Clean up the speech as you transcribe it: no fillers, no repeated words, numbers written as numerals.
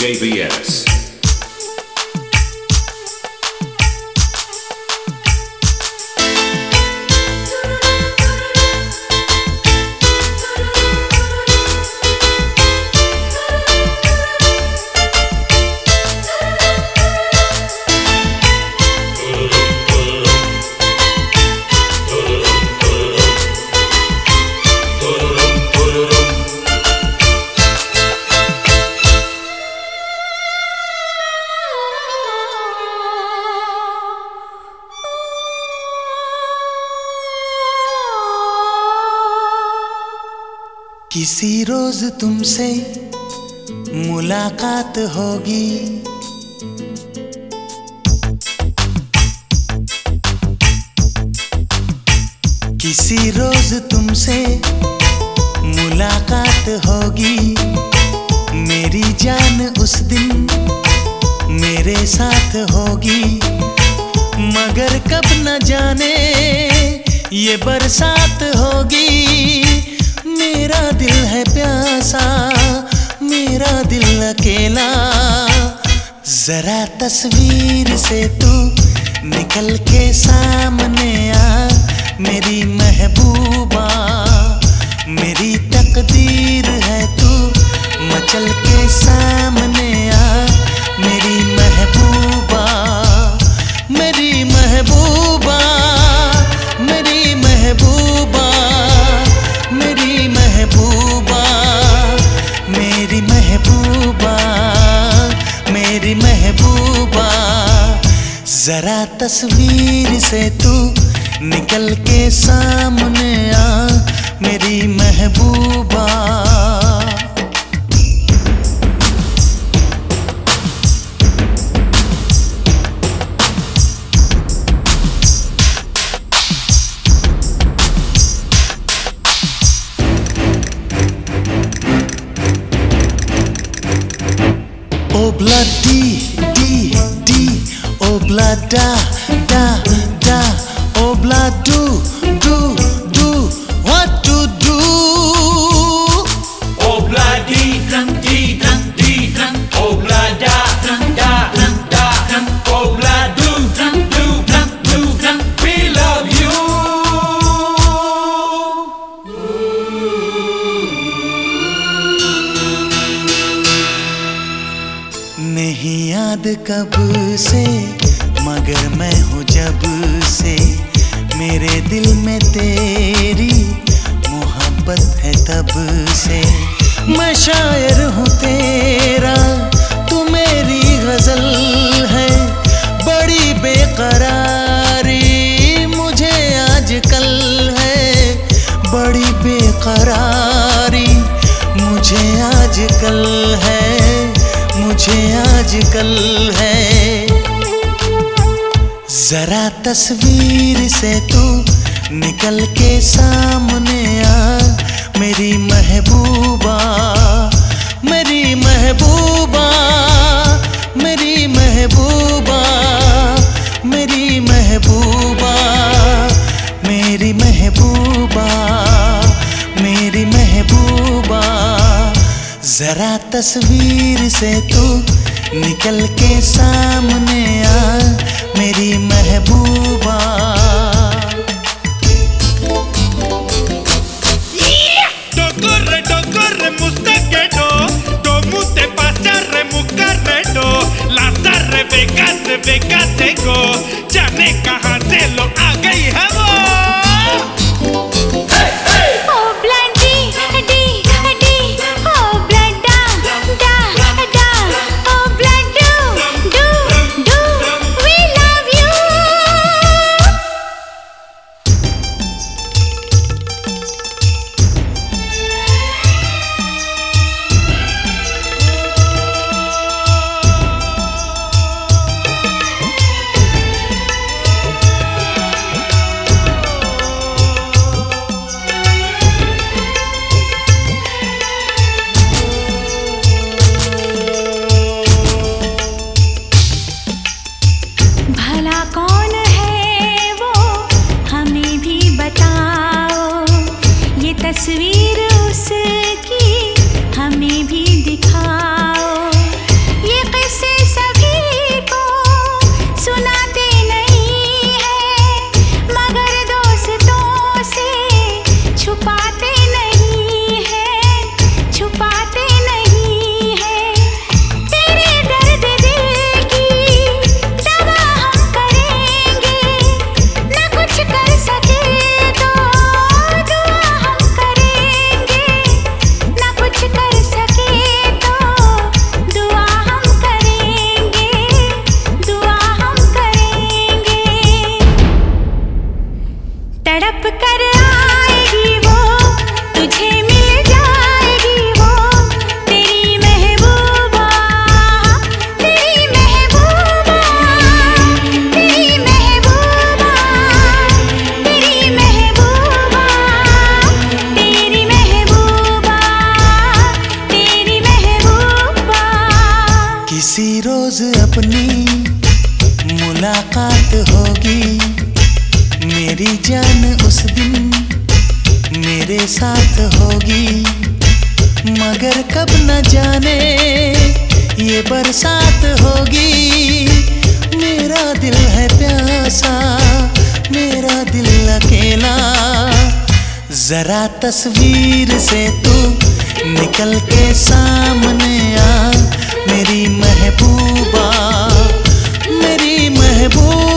JBS. किसी रोज तुमसे मुलाकात होगी, किसी रोज तुमसे मुलाकात होगी। मेरी जान उस दिन मेरे साथ होगी, मगर कब न जाने ये बरसात होगी। मेरा दिल है प्यासा, मेरा दिल अकेला, जरा तस्वीर से तू निकल के सामने आ मेरी महबूबा। मेरी तकदीर है तू मचल के सामने आ मेरी महबूबा। मेरी महबूबा, मेरी महबूबा, मेरी महबूबा, मेरी महबूबा, मेरी महबूबा। जरा तस्वीर से तू निकल के सामने आ मेरी महबूबा। Obla di di di, obla da da da, obla do do do, what to do? Obla di dang di dang di dang, obla da dang da dang da dang, obla do dang do dang do dang. We love you. नहीं याद कब से मगर मैं हूँ जब से, मेरे दिल में तेरी मोहब्बत है तब से। मैं शायर हूँ तेरा, तू मेरी गजल है। बड़ी बेकरारी मुझे आजकल है, बड़ी बेकरारी मुझे आजकल है, मुझे आजकल है। जरा तस्वीर से तू निकल के सामने आ मेरी महबूबा। मेरी महबूबा, मेरी महबूबा, मेरी महबूबा, मेरी महबूबा, मेरी महबूबा। जरा तस्वीर से तू निकल के सामने आ मेरी महबूबा। Corre, mustaquero, como te pasa, remucarredo, las arrebecas, becatego, ya ne kahan se lo a गई है वो। किसी रोज अपनी मुलाकात होगी, मेरी जान उस दिन मेरे साथ होगी। मगर कब न जाने ये बरसात होगी। मेरा दिल है प्यासा, मेरा दिल अकेला। जरा तस्वीर से तू निकल के सामने आ, मेरी महबूबा, मेरी महबूबा।